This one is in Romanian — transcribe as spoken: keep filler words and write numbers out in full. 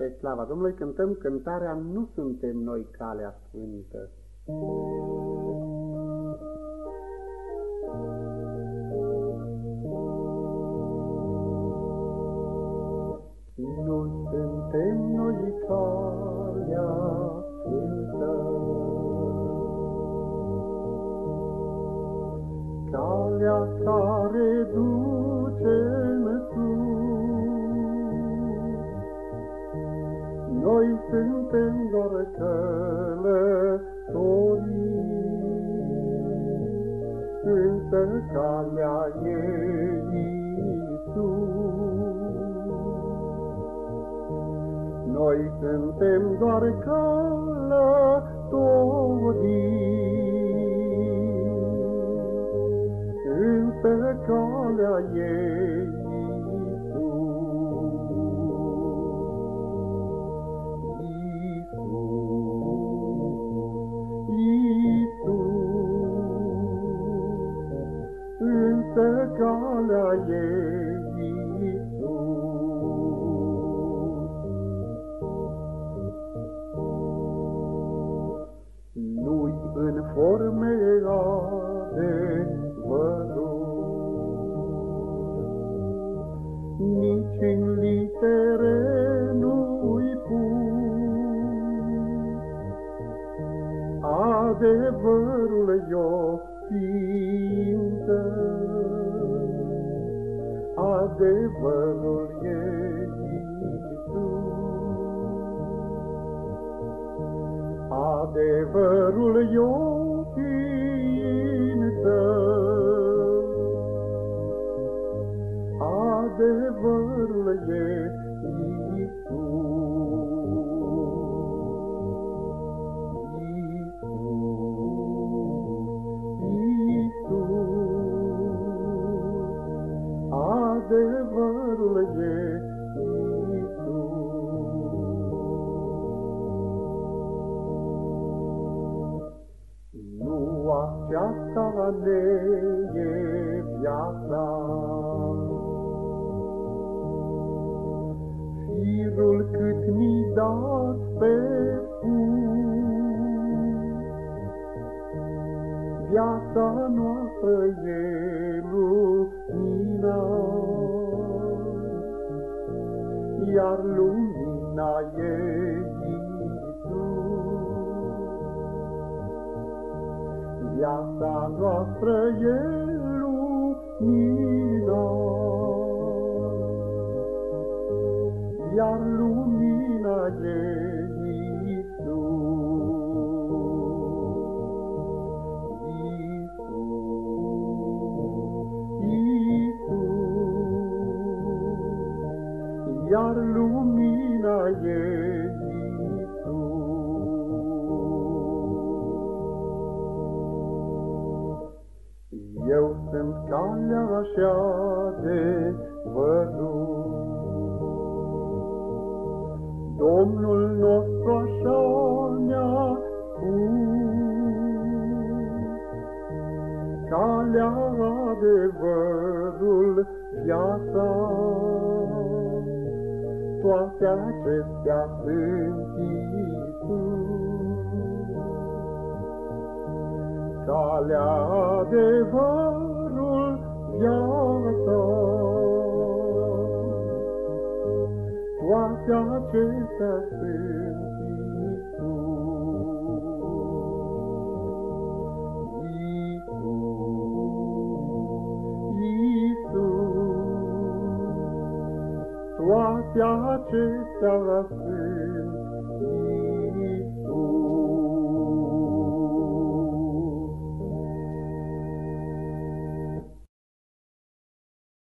Spre slava Domnului cântăm cântarea Nu suntem noi calea sfântă. Nu suntem noi calea sfântă, calea care duce în sus. Noi suntem doar călătorii, însă calea e Iisus. Noi suntem doar călătorii, însă calea e însă calea e Iisus. Nu-i în forme adevărul, nici în litere nu-i pus. Adevărul e-o ființă, adevărul e Iisus. Adevărul e-o ființă, adevărul e Iisus. Adevărul e Iisus. Nu aceasta ne e viața, firul cât ni dați pe pus. Viața noastră e lumina, iar lumina e Iisus. Viața noastră e lumina, iar lumina e Iisus. Iar lumina e Iisus. Eu sunt calea și adevărul, Domnul nostru așa ne-a spus. Calea, adevărul, viața, toate acestea sunt Iisus. Calea, adevărul, viața, toate acestea sunt Toate acestea sunt